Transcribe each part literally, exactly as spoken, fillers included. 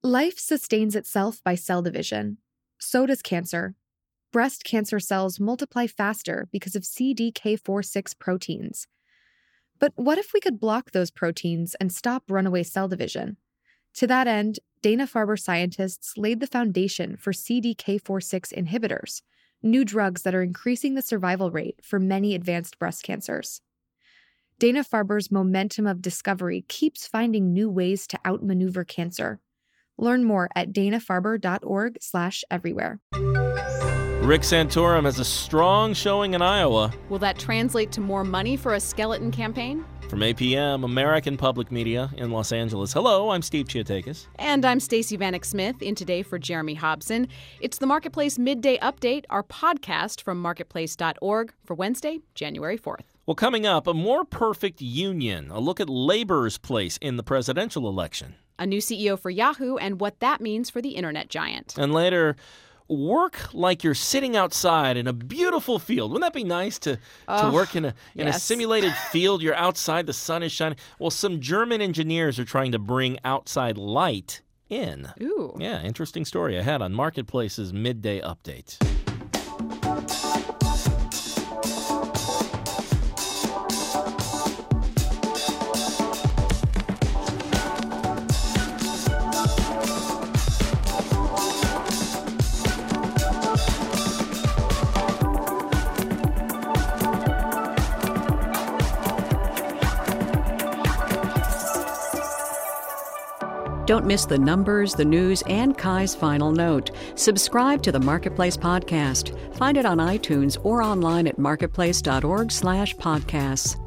Life sustains itself by cell division. So does cancer. Breast cancer cells multiply faster because of C D K four six proteins. But what if we could block those proteins and stop runaway cell division? To that end, Dana-Farber scientists laid the foundation for C D K four six inhibitors, new drugs that are increasing the survival rate for many advanced breast cancers. Dana-Farber's momentum of discovery keeps finding new ways to outmaneuver cancer. Learn more at dana-farber.org slash everywhere. Rick Santorum has a strong showing in Iowa. Will that translate to more money for a skeleton campaign? From A P M, American Public Media in Los Angeles. Hello, I'm Steve Chiotakis. And I'm Stacey Vanek Smith, in today for Jeremy Hobson. It's the Marketplace Midday Update, our podcast from marketplace dot org for Wednesday, January fourth. Well, coming up, a more perfect union, a look at labor's place in the presidential election. A new C E O for Yahoo and what that means for the internet giant. And later, work like you're sitting outside in a beautiful field. Wouldn't that be nice to, Oh, to work in a in yes. a simulated field? You're outside, the sun is shining. Well, some German engineers are trying to bring outside light in. Ooh. Yeah, interesting story ahead on Marketplace's Midday Update. Don't miss the numbers, the news, and Kai's final note. Subscribe to the Marketplace podcast. Find it on iTunes or online at marketplace.org slash podcasts.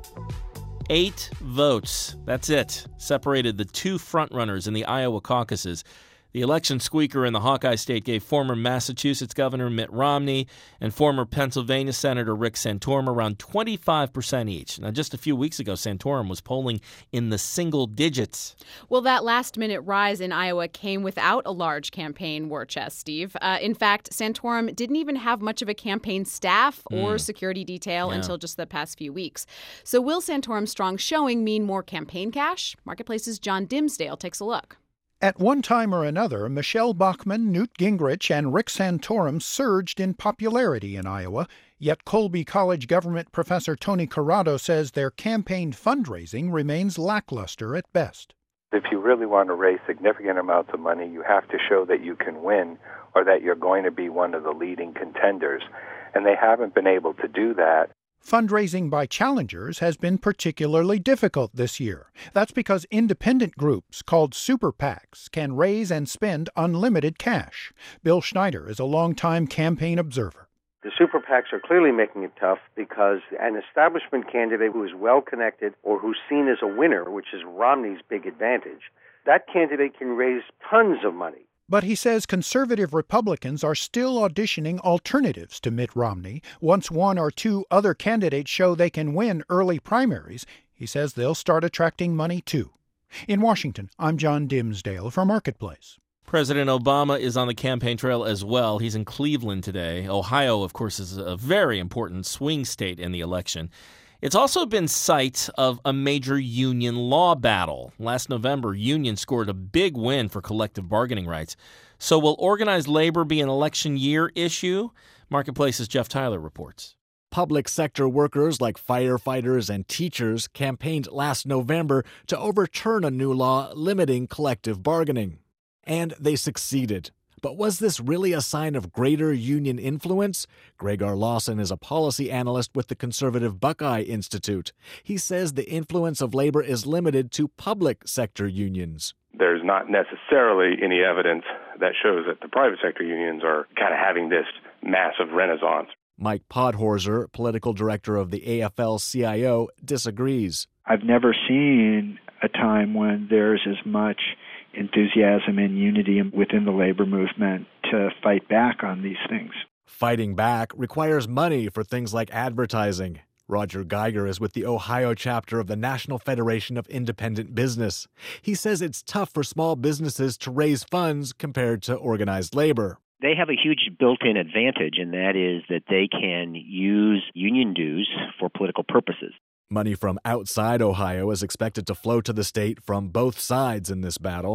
Eight votes. That's it. Separated the two frontrunners in the Iowa caucuses. The election squeaker in the Hawkeye State gave former Massachusetts Governor Mitt Romney and former Pennsylvania Senator Rick Santorum around twenty-five percent each. Now, just a few weeks ago, Santorum was polling in the single digits. Well, that last-minute rise in Iowa came without a large campaign war chest, Steve. Uh, in fact, Santorum didn't even have much of a campaign staff or Mm. security detail Yeah. until just the past few weeks. So will Santorum's strong showing mean more campaign cash? Marketplace's John Dimsdale takes a look. At one time or another, Michelle Bachmann, Newt Gingrich, and Rick Santorum surged in popularity in Iowa, yet Colby College government professor Tony Corrado says their campaign fundraising remains lackluster at best. If you really want to raise significant amounts of money, you have to show that you can win or that you're going to be one of the leading contenders, and they haven't been able to do that. Fundraising by challengers has been particularly difficult this year. That's because independent groups called super PACs can raise and spend unlimited cash. Bill Schneider is a longtime campaign observer. The super PACs are clearly making it tough because an establishment candidate who is well-connected or who's seen as a winner, which is Romney's big advantage, that candidate can raise tons of money. But he says conservative Republicans are still auditioning alternatives to Mitt Romney. Once one or two other candidates show they can win early primaries, he says they'll start attracting money too. In Washington, I'm John Dimsdale for Marketplace. President Obama is on the campaign trail as well. He's in Cleveland today. Ohio, of course, is a very important swing state in the election. It's also been site of a major union law battle. Last November, unions scored a big win for collective bargaining rights. So will organized labor be an election year issue? Marketplace's Jeff Tyler reports. Public sector workers like firefighters and teachers campaigned last November to overturn a new law limiting collective bargaining. And they succeeded. But was this really a sign of greater union influence? Gregor Lawson is a policy analyst with the conservative Buckeye Institute. He says the influence of labor is limited to public sector unions. There's not necessarily any evidence that shows that the private sector unions are kind of having this massive renaissance. Mike Podhorzer, political director of the A F L C I O, disagrees. I've never seen a time when there's as much enthusiasm and unity within the labor movement to fight back on these things. Fighting back requires money for things like advertising. Roger Geiger is with the Ohio chapter of the National Federation of Independent Business. He says it's tough for small businesses to raise funds compared to organized labor. They have a huge built-in advantage, and that is that they can use union dues for political purposes. Money from outside Ohio is expected to flow to the state from both sides in this battle.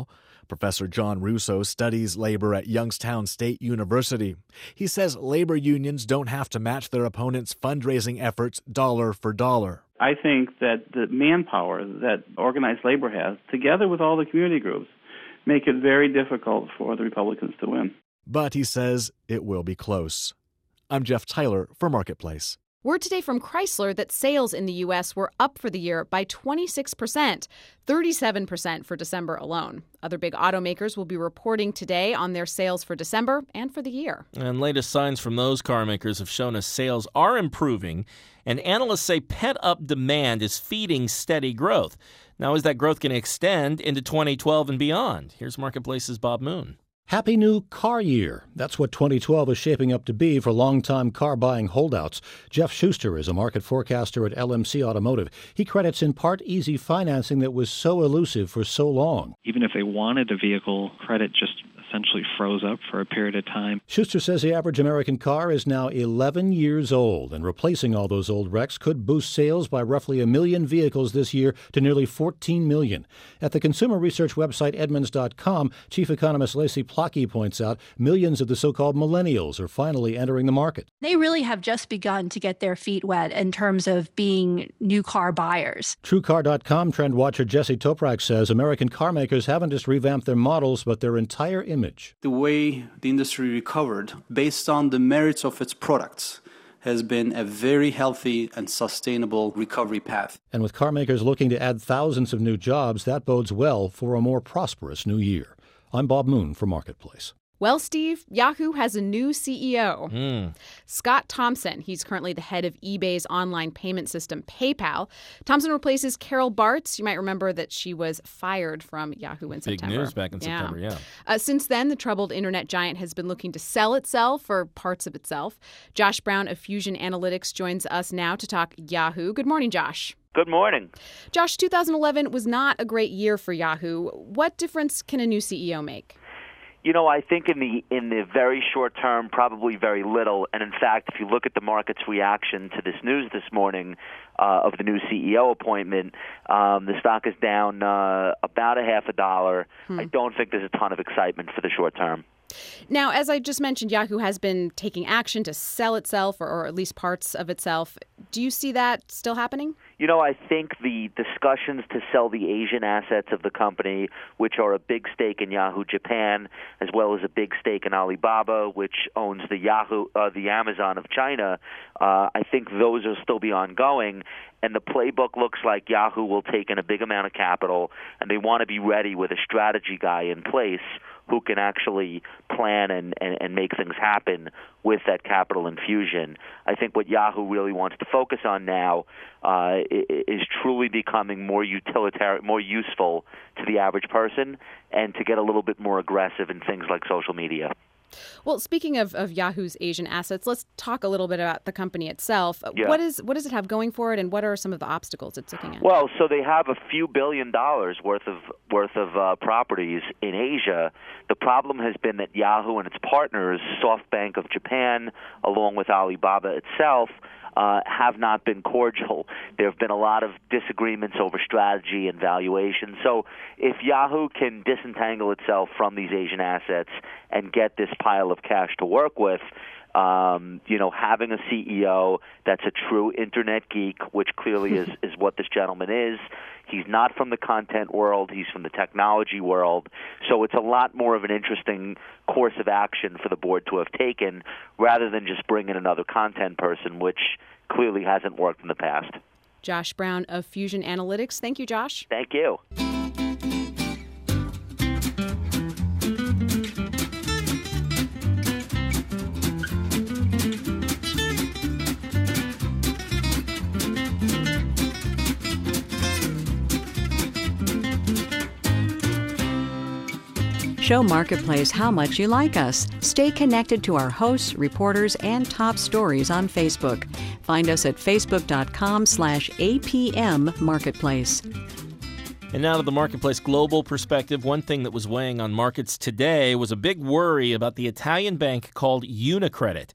Professor John Russo studies labor at Youngstown State University. He says labor unions don't have to match their opponents' fundraising efforts dollar for dollar. I think that the manpower that organized labor has, together with all the community groups, make it very difficult for the Republicans to win. But he says it will be close. I'm Jeff Tyler for Marketplace. Word today from Chrysler that sales in the U S were up for the year by twenty-six percent, thirty-seven percent for December alone. Other big automakers will be reporting today on their sales for December and for the year. And latest signs from those car makers have shown us sales are improving, and analysts say pent-up demand is feeding steady growth. Now, is that growth going to extend into twenty twelve and beyond? Here's Marketplace's Bob Moon. Happy new car year. That's what twenty twelve is shaping up to be for longtime car-buying holdouts. Jeff Schuster is a market forecaster at L M C Automotive. He credits in part easy financing that was so elusive for so long. Even if they wanted a vehicle, credit just essentially froze up for a period of time. Schuster says the average American car is now eleven years old, and replacing all those old wrecks could boost sales by roughly a million vehicles this year to nearly fourteen million. At the consumer research website Edmunds dot com, chief economist Lacey Plocky points out millions of the so-called millennials are finally entering the market. They really have just begun to get their feet wet in terms of being new car buyers. True Car dot com trend watcher Jesse Toprak says American car makers haven't just revamped their models, but their entire image. The way the industry recovered based on the merits of its products has been a very healthy and sustainable recovery path. And with car makers looking to add thousands of new jobs, that bodes well for a more prosperous new year. I'm Bob Moon for Marketplace. Well, Steve, Yahoo has a new C E O. Mm. Scott Thompson. He's currently the head of eBay's online payment system, PayPal. Thompson replaces Carol Bartz. You might remember that she was fired from Yahoo in Big September. news back in yeah. September, yeah. Uh, since then, the troubled internet giant has been looking to sell itself or parts of itself. Josh Brown of Fusion Analytics joins us now to talk Yahoo. Good morning, Josh. Good morning. Josh, two thousand eleven was not a great year for Yahoo. What difference can a new C E O make? You know, I think in the in the very short term, probably very little. And in fact, if you look at the market's reaction to this news this morning uh, of the new C E O appointment, um, the stock is down uh, about a half a dollar. Hmm. I don't think there's a ton of excitement for the short term. Now, as I just mentioned, Yahoo has been taking action to sell itself or, or at least parts of itself. Do you see that still happening? You know, I think the discussions to sell the Asian assets of the company, which are a big stake in Yahoo Japan, as well as a big stake in Alibaba, which owns the Yahoo, uh, the Amazon of China, uh, I think those will still be ongoing. And the playbook looks like Yahoo will take in a big amount of capital, and they want to be ready with a strategy guy in place who can actually plan and, and, and make things happen with that capital infusion. I think what Yahoo really wants to focus on now uh, is truly becoming more utilitarian, more useful to the average person, and to get a little bit more aggressive in things like social media. Well, speaking of, of Yahoo's Asian assets, let's talk a little bit about the company itself. Yeah. What is what does it have going for it, and what are some of the obstacles it's looking at? Well, so they have a few billion dollars worth of worth of uh, properties in Asia. The problem has been that Yahoo and its partners, SoftBank of Japan, along with Alibaba itself, Uh, have not been cordial. There have been a lot of disagreements over strategy and valuation. So if Yahoo can disentangle itself from these Asian assets and get this pile of cash to work with, um, you know, having a C E O that's a true internet geek, which clearly is, is what this gentleman is. He's not from the content world. He's from the technology world. So it's a lot more of an interesting course of action for the board to have taken rather than just bring in another content person, which clearly hasn't worked in the past. Josh Brown of Fusion Analytics. Thank you, Josh. Thank you. Show Marketplace how much you like us. Stay connected to our hosts, reporters, and top stories on Facebook. Find us at facebook.com slash APM Marketplace. And now to the Marketplace global perspective. One thing that was weighing on markets today was a big worry about the Italian bank called UniCredit.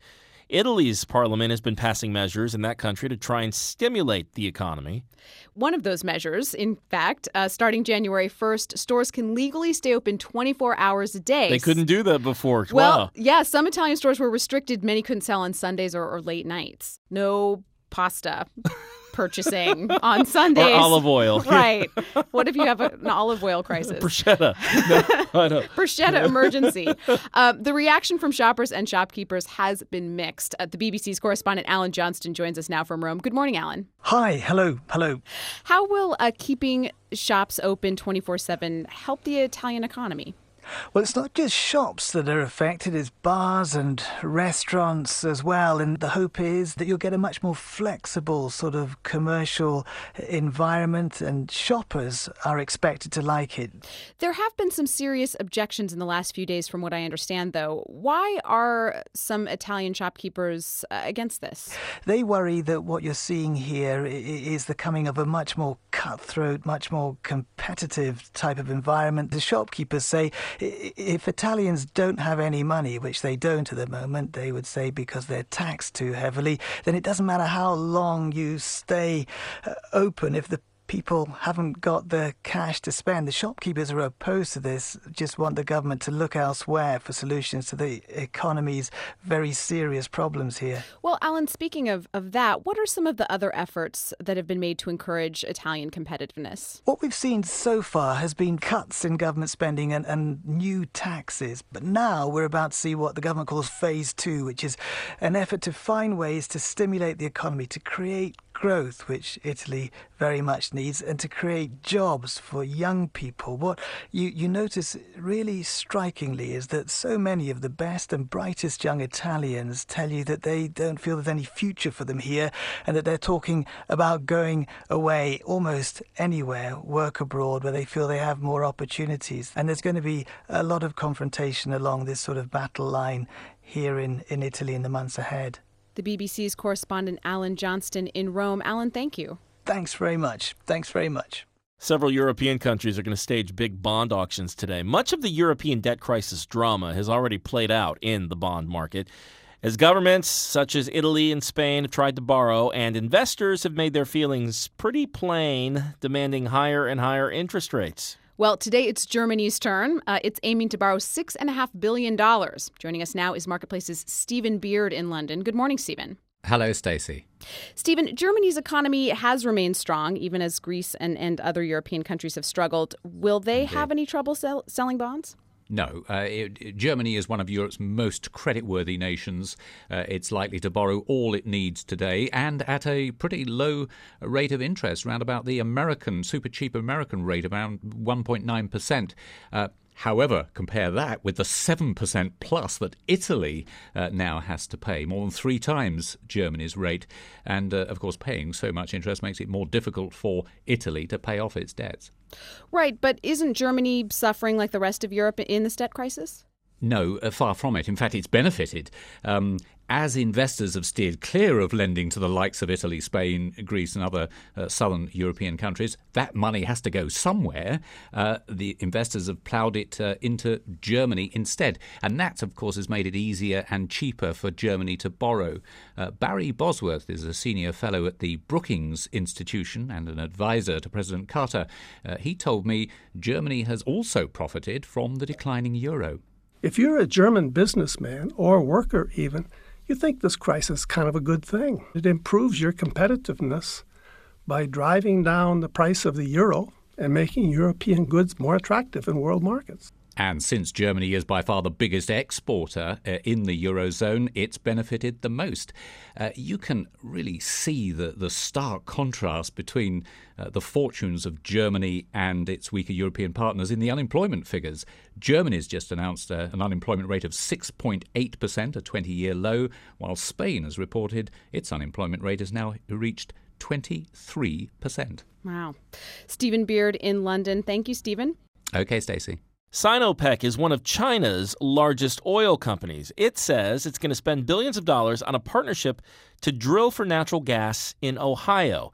Italy's parliament has been passing measures in that country to try and stimulate the economy. One of those measures, in fact, uh, starting January first, stores can legally stay open twenty-four hours a day. They couldn't do that before. Well, wow. yeah, some Italian stores were restricted. Many couldn't sell on Sundays or, or late nights. No pasta purchasing on Sundays. Or olive oil. Right. What if you have a, an olive oil crisis? Bruschetta. No, I don't. Bruschetta emergency. Uh, the reaction from shoppers and shopkeepers has been mixed. Uh, the B B C's correspondent Alan Johnston joins us now from Rome. Good morning, Alan. Hi. Hello. Hello. How will uh, keeping shops open twenty-four seven help the Italian economy? Well, it's not just shops that are affected, it's bars and restaurants as well. And the hope is that you'll get a much more flexible sort of commercial environment, and shoppers are expected to like it. There have been some serious objections in the last few days, from what I understand, though. Why are some Italian shopkeepers uh, against this? They worry that what you're seeing here is the coming of a much more cutthroat, much more competitive type of environment. The shopkeepers say if Italians don't have any money, which they don't at the moment, they would say because they're taxed too heavily, then it doesn't matter how long you stay uh, open if the people haven't got the cash to spend. The shopkeepers are opposed to this, just want the government to look elsewhere for solutions to the economy's very serious problems here. Well, Alan, speaking of, of that, what are some of the other efforts that have been made to encourage Italian competitiveness? What we've seen so far has been cuts in government spending and, and new taxes. But now we're about to see what the government calls phase two, which is an effort to find ways to stimulate the economy, to create growth, which Italy very much needs, and to create jobs for young people. What you, you notice really strikingly is that so many of the best and brightest young Italians tell you that they don't feel there's any future for them here, and that they're talking about going away almost anywhere, work abroad, where they feel they have more opportunities. And there's going to be a lot of confrontation along this sort of battle line here in, in Italy in the months ahead. The B B C's correspondent Alan Johnston in Rome. Alan, thank you. Thanks very much. Thanks very much. Several European countries are going to stage big bond auctions today. Much of the European debt crisis drama has already played out in the bond market, as governments such as Italy and Spain have tried to borrow, and investors have made their feelings pretty plain, demanding higher and higher interest rates. Well, today it's Germany's turn. Uh, it's aiming to borrow six point five billion dollars. Joining us now is Marketplace's Stephen Beard in London. Good morning, Stephen. Hello, Stacey. Stephen, Germany's economy has remained strong, even as Greece and, and other European countries have struggled. Will they Indeed. have any trouble sell, selling bonds? No. Uh, it, Germany is one of Europe's most creditworthy nations. Uh, it's likely to borrow all it needs today, and at a pretty low rate of interest, around about the American, super cheap American rate, around one point nine percent. Uh, However, compare that with the seven percent plus that Italy uh, now has to pay, more than three times Germany's rate. And, uh, of course, paying so much interest makes it more difficult for Italy to pay off its debts. Right, but isn't Germany suffering like the rest of Europe in this debt crisis? No, uh, far from it. In fact, it's benefited. Um, as investors have steered clear of lending to the likes of Italy, Spain, Greece and other uh, southern European countries, that money has to go somewhere. Uh, the investors have ploughed it uh, into Germany instead. And that, of course, has made it easier and cheaper for Germany to borrow. Uh, Barry Bosworth is a senior fellow at the Brookings Institution and an advisor to President Carter. Uh, he told me Germany has also profited from the declining euro. If you're a German businessman or worker even, you think this crisis is kind of a good thing. It improves your competitiveness by driving down the price of the euro and making European goods more attractive in world markets. And since Germany is by far the biggest exporter uh, in the Eurozone, it's benefited the most. Uh, you can really see the, the stark contrast between uh, the fortunes of Germany and its weaker European partners in the unemployment figures. Germany's just announced uh, an unemployment rate of six point eight percent, a twenty-year low, while Spain has reported its unemployment rate has now reached twenty-three percent. Wow. Stephen Beard in London. Thank you, Stephen. Okay, Stacey. Sinopec is one of China's largest oil companies. It says it's going to spend billions of dollars on a partnership to drill for natural gas in Ohio.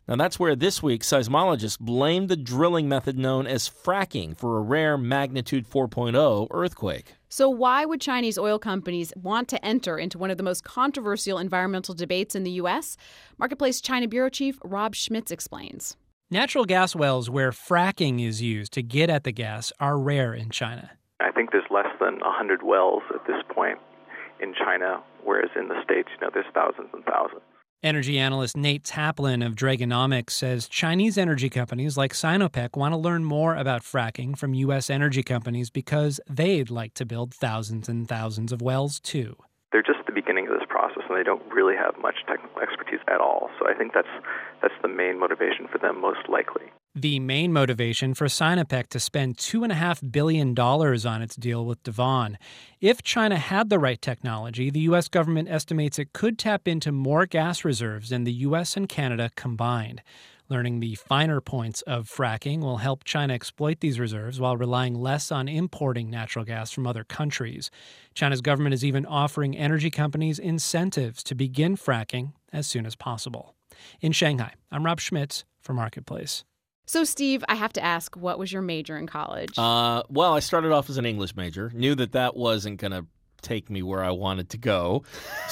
Now, that's where this week seismologists blamed the drilling method known as fracking for a rare magnitude four point oh earthquake. So why would Chinese oil companies want to enter into one of the most controversial environmental debates in the U S? Marketplace China Bureau Chief Rob Schmitz explains. Natural gas wells where fracking is used to get at the gas are rare in China. I think there's less than one hundred wells at this point in China, whereas in the States, you know, there's thousands and thousands. Energy analyst Nate Taplin of Dragonomics says Chinese energy companies like Sinopec want to learn more about fracking from U S energy companies because they'd like to build thousands and thousands of wells, too. They're just at the beginning of this process, and they don't really have much technical expertise at all. So I think that's that's the main motivation for them, most likely. The main motivation for Sinopec to spend two point five billion dollars on its deal with Devon. If China had the right technology, the U S government estimates it could tap into more gas reserves than the U S and Canada combined. Learning the finer points of fracking will help China exploit these reserves while relying less on importing natural gas from other countries. China's government is even offering energy companies incentives to begin fracking as soon as possible. In Shanghai, I'm Rob Schmitz for Marketplace. So, Steve, I have to ask, what was your major in college? Uh, well, I started off as an English major, knew that that wasn't going to take me where I wanted to go.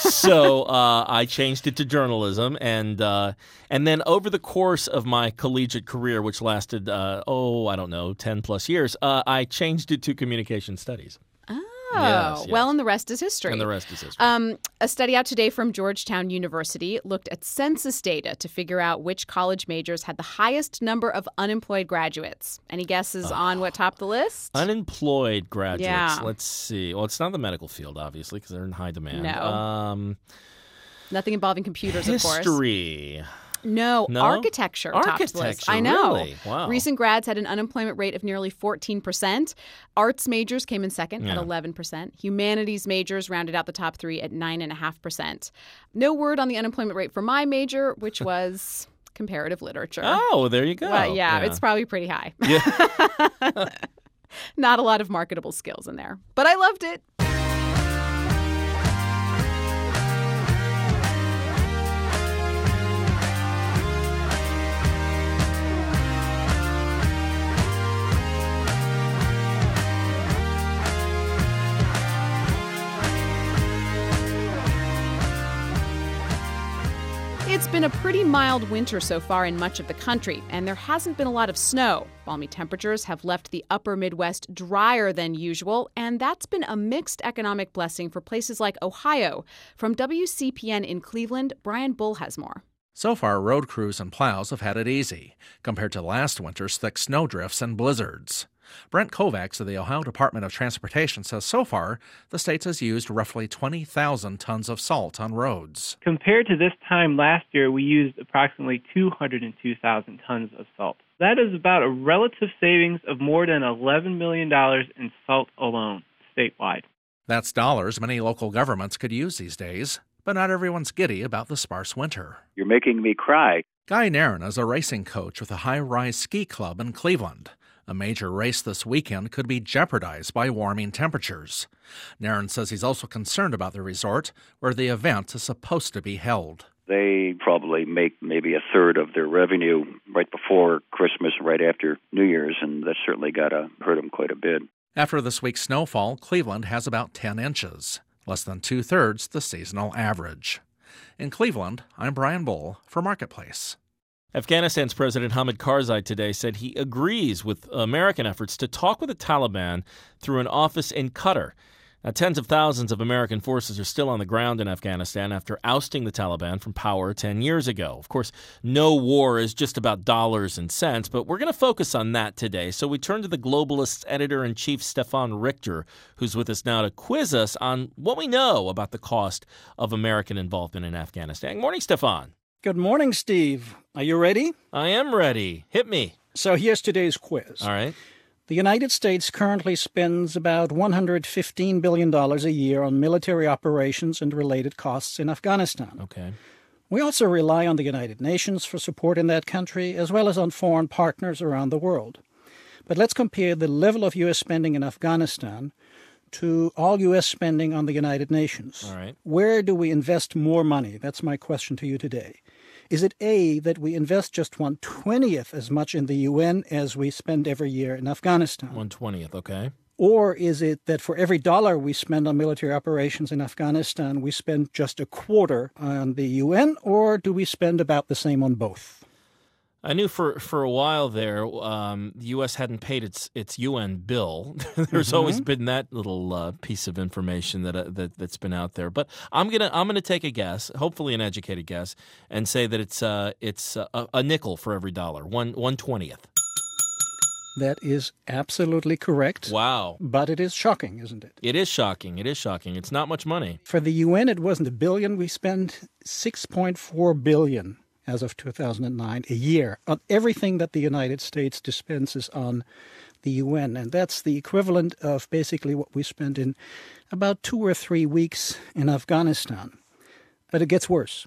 So uh, I changed it to journalism. And uh, and then over the course of my collegiate career, which lasted, uh, oh, I don't know, ten plus years, uh, I changed it to communication studies. Oh, yes, yes. Well, and the rest is history. And the rest is history. Um, a study out today from Georgetown University looked at census data to figure out which college majors had the highest number of unemployed graduates. Any guesses oh. on what topped the list? Unemployed graduates. Yeah. Let's see. Well, it's not the medical field, obviously, because they're in high demand. No. Um, Nothing involving computers, history. of course. History. No, no, architecture, topped the list. I know. Really? Wow. Recent grads had an unemployment rate of nearly fourteen percent. Arts majors came in second yeah. at eleven percent. Humanities majors rounded out the top three at nine point five percent. No word on the unemployment rate for my major, which was comparative literature. Oh, there you go. Well, yeah, yeah, it's probably pretty high. Yeah. Not a lot of marketable skills in there, but I loved it. It's been a pretty mild winter so far in much of the country, and there hasn't been a lot of snow. Balmy temperatures have left the upper Midwest drier than usual, and that's been a mixed economic blessing for places like Ohio. From W C P N in Cleveland, Brian Bull has more. So far, road crews and plows have had it easy, compared to last winter's thick snowdrifts and blizzards. Brent Kovacs of the Ohio Department of Transportation says so far, the state has used roughly twenty thousand tons of salt on roads. Compared to this time last year, we used approximately two hundred two thousand tons of salt. That is about a relative savings of more than eleven million dollars in salt alone, statewide. That's dollars many local governments could use these days, but not everyone's giddy about the sparse winter. You're making me cry. Guy Nairn is a racing coach with a high-rise ski club in Cleveland. A major race this weekend could be jeopardized by warming temperatures. Nairn says he's also concerned about the resort, where the event is supposed to be held. They probably make maybe a third of their revenue right before Christmas, right after New Year's, and that's certainly got to hurt them quite a bit. After this week's snowfall, Cleveland has about ten inches, less than two-thirds the seasonal average. In Cleveland, I'm Brian Bull for Marketplace. Afghanistan's President Hamid Karzai today said he agrees with American efforts to talk with the Taliban through an office in Qatar. Now, tens of thousands of American forces are still on the ground in Afghanistan after ousting the Taliban from power ten years ago. Of course, no war is just about dollars and cents, but we're going to focus on that today. So we turn to the Globalist's editor-in-chief, Stefan Richter, who's with us now to quiz us on what we know about the cost of American involvement in Afghanistan. Good morning, Stefan. Good morning, Steve. Are you ready? I am ready. Hit me. So here's today's quiz. All right. The United States currently spends about one hundred fifteen billion dollars a year on military operations and related costs in Afghanistan. Okay. We also rely on the United Nations for support in that country, as well as on foreign partners around the world. But let's compare the level of U S spending in Afghanistan to all U S spending on the United Nations. All right. Where do we invest more money? That's my question to you today. Is it A, that we invest just one twentieth as much in the U N as we spend every year in Afghanistan? one twentieth, okay. Or is it that for every dollar we spend on military operations in Afghanistan, we spend just a quarter on the U N, or do we spend about the same on both? I knew for, for a while there um, the U S hadn't paid its its U N bill. There's mm-hmm. always been that little uh, piece of information that, uh, that that's been out there. But I'm gonna I'm gonna take a guess, hopefully an educated guess, and say that it's uh, it's uh, a, a nickel for every dollar, one one twentieth. That is absolutely correct. Wow. But it is shocking, isn't it? It is shocking. It is shocking. It's not much money. For the U N, it wasn't a billion. We spend six point four billion dollars as of two thousand nine a year on everything that the United States dispenses on the U N. And that's the equivalent of basically what we spend in about two or three weeks in Afghanistan. But it gets worse.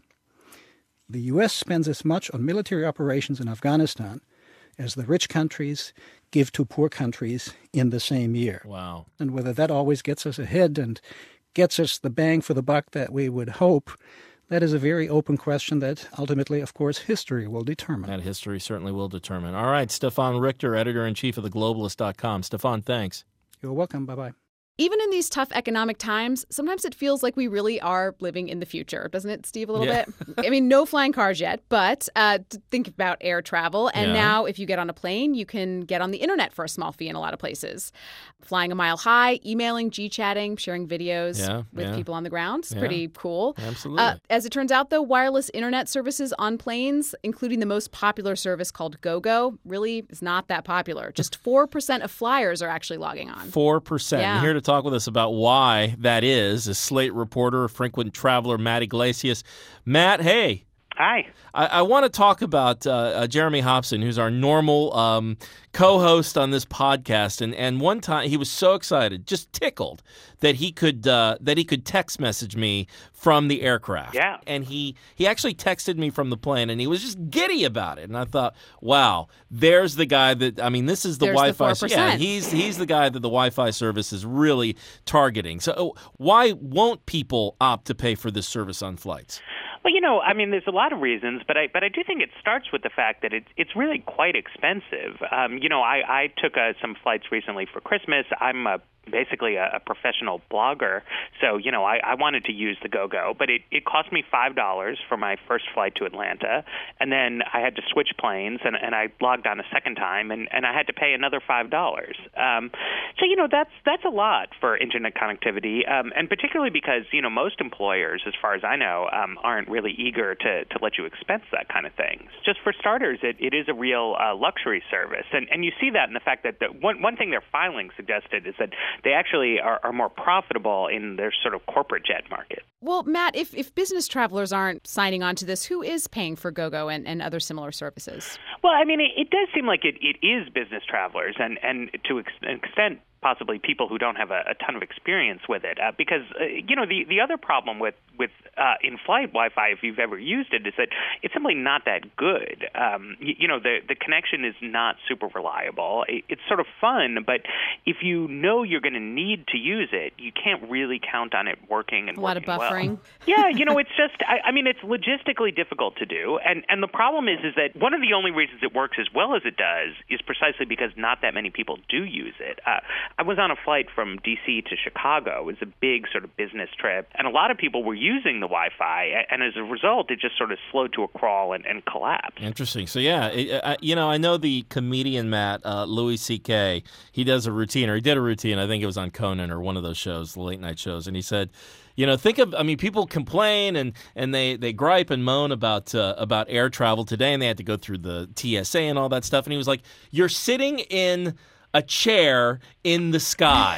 The U S spends as much on military operations in Afghanistan as the rich countries give to poor countries in the same year. Wow. And whether that always gets us ahead and gets us the bang for the buck that we would hope, that is a very open question that ultimately, of course, history will determine. That history certainly will determine. All right, Stefan Richter, editor-in-chief of the globalist dot com. Stefan, thanks. You're welcome. Bye-bye. Even in these tough economic times, sometimes it feels like we really are living in the future, doesn't it, Steve, a little yeah. bit? I mean, no flying cars yet, but uh, think about air travel. And yeah. now if you get on a plane, you can get on the internet for a small fee in a lot of places. Flying a mile high, emailing, G-chatting, sharing videos yeah, with yeah. people on the ground. It's yeah. pretty cool. Absolutely. Uh, as it turns out, though, wireless internet services on planes, including the most popular service called GoGo, really is not that popular. Just four percent of flyers are actually logging on. four percent. Yeah. And here to talk with us about why that is is Slate reporter, frequent traveler Matt Iglesias. Matt, hey. Hi. I, I want to talk about uh, uh, Jeremy Hobson, who's our normal um, co-host on this podcast, and, and one time he was so excited, just tickled that he could uh, that he could text message me from the aircraft. Yeah. And he he actually texted me from the plane, and he was just giddy about it. And I thought, wow, there's the guy that I mean, this is the There's Wi-Fi. the yeah, he's he's the guy that the Wi-Fi service is really targeting. So why won't people opt to pay for this service on flights? Well, you know, I mean, there's a lot of reasons, but I but I do think it starts with the fact that it's it's really quite expensive. Um, you know, I I took uh, some flights recently for Christmas. I'm a basically a, a professional blogger. So, you know, I, I wanted to use the GoGo, but it, it cost me five dollars for my first flight to Atlanta. And then I had to switch planes, and, and I logged on a second time, and, and I had to pay another five dollars. Um, so, you know, that's that's a lot for internet connectivity, um, and particularly because, you know, most employers, as far as I know, um, aren't really eager to, to let you expense that kind of thing. Just for starters, it, it is a real uh, luxury service. And, and you see that in the fact that the, one, one thing their filing suggested is that they actually are, are more profitable in their sort of corporate jet market. Well, Matt, if, if business travelers aren't signing on to this, who is paying for GoGo and, and other similar services? Well, I mean, it, it does seem like it, it is business travelers, and, and to ex- an extent, possibly people who don't have a, a ton of experience with it. Uh, because, uh, you know, the, the other problem with, with uh, in-flight Wi-Fi, if you've ever used it, is that it's simply not that good. Um, you, you know, the, the connection is not super reliable. It, it's sort of fun, but if you know you're going to need to use it, you can't really count on it working and a lot working of buffering. well. Yeah, you know, it's just, I, I mean, it's logistically difficult to do. And, and the problem is, is that one of the only reasons it works as well as it does is precisely because not that many people do use it. Uh, I was on a flight from D C to Chicago. It was a big sort of business trip, and a lot of people were using the Wi-Fi, and as a result, it just sort of slowed to a crawl and, and collapsed. Interesting. So, yeah, it, uh, you know, I know the comedian, Matt, uh, Louis C K, he does a routine, or he did a routine, I think it was on Conan or one of those shows, the late-night shows, and he said, you know, think of, I mean, people complain and, and they, they gripe and moan about uh, about air travel today, and they had to go through the T S A and all that stuff, and he was like, you're sitting in a chair in the sky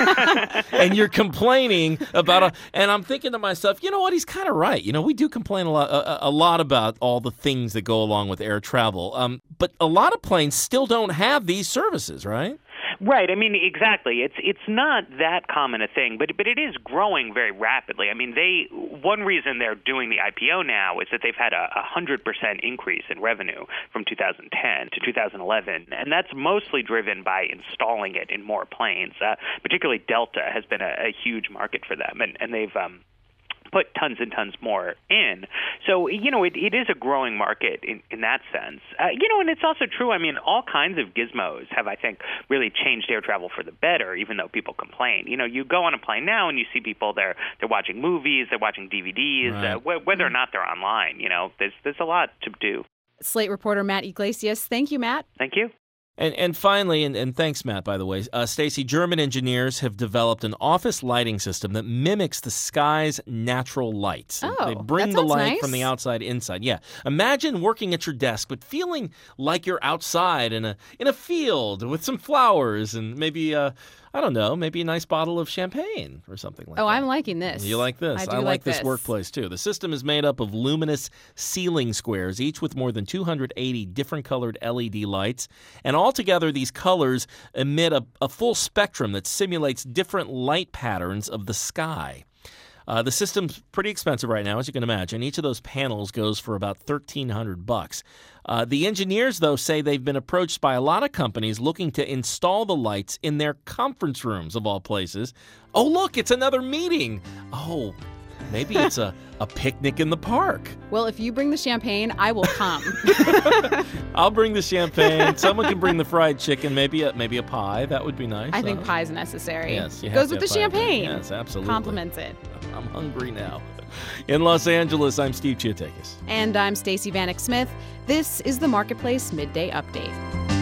and you're complaining about a, and I'm thinking to myself, you know what, he's kind of right. You know, we do complain a lot a, a lot about all the things that go along with air travel, um, but a lot of planes still don't have these services, right? Right. I mean, exactly. It's it's not that common a thing, but but it is growing very rapidly. I mean, they one reason they're doing the I P O now is that they've had a one hundred percent increase in revenue from two thousand ten to two thousand eleven, and that's mostly driven by installing it in more planes. Uh, particularly Delta has been a, a huge market for them, and, and they've um, put tons and tons more in. So, you know, it, it is a growing market in, in that sense. Uh, you know, and it's also true, I mean, all kinds of gizmos have, I think, really changed air travel for the better, even though people complain. You know, you go on a plane now and you see people, they're, they're watching movies, they're watching D V Ds, right. uh, wh- whether or not they're online. You know, there's, there's a lot to do. Slate reporter Matt Yglesias. Thank you, Matt. Thank you. And and finally, and, and thanks, Matt, by the way, uh, Stacey, German engineers have developed an office lighting system that mimics the sky's natural lights. Oh, they bring that the sounds light nice. from the outside inside. Yeah. Imagine working at your desk, but feeling like you're outside in a in a field with some flowers and maybe, uh, I don't know, maybe a nice bottle of champagne or something like oh, that. I'm liking this. You like this? I do I like, like this this workplace, too. The system is made up of luminous ceiling squares, each with more than two hundred eighty different colored L E D lights. And altogether, these colors emit a, a full spectrum that simulates different light patterns of the sky. Uh, the system's pretty expensive right now, as you can imagine. Each of those panels goes for about thirteen hundred bucks. Uh, the engineers, though, say they've been approached by a lot of companies looking to install the lights in their conference rooms, of all places. Oh, look, it's another meeting. Oh, maybe it's a, a picnic in the park. Well, if you bring the champagne, I will come. I'll bring the champagne. Someone can bring the fried chicken, maybe a, maybe a pie. That would be nice. I think huh? pie's necessary. Yes, you have Goes to with the have pie. champagne. Yes, absolutely. Compliments it. I'm hungry now. In Los Angeles, I'm Steve Chiotakis. And I'm Stacey Vanek Smith. This is the Marketplace Midday Update.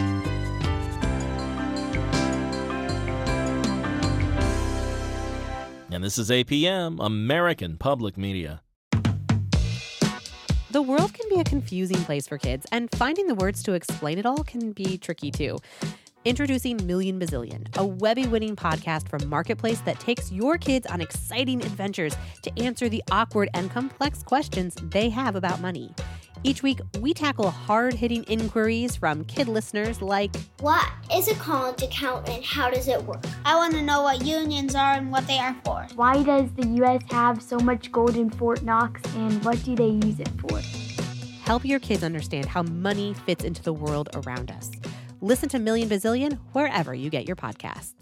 And this is A P M, American Public Media. The world can be a confusing place for kids, and finding the words to explain it all can be tricky too. Introducing Million Bazillion, a Webby-winning podcast from Marketplace that takes your kids on exciting adventures to answer the awkward and complex questions they have about money. Each week, we tackle hard-hitting inquiries from kid listeners like, what is a college account and how does it work? I want to know what unions are and what they are for. Why does the U S have so much gold in Fort Knox and what do they use it for? Help your kids understand how money fits into the world around us. Listen to Million Bazillion wherever you get your podcasts.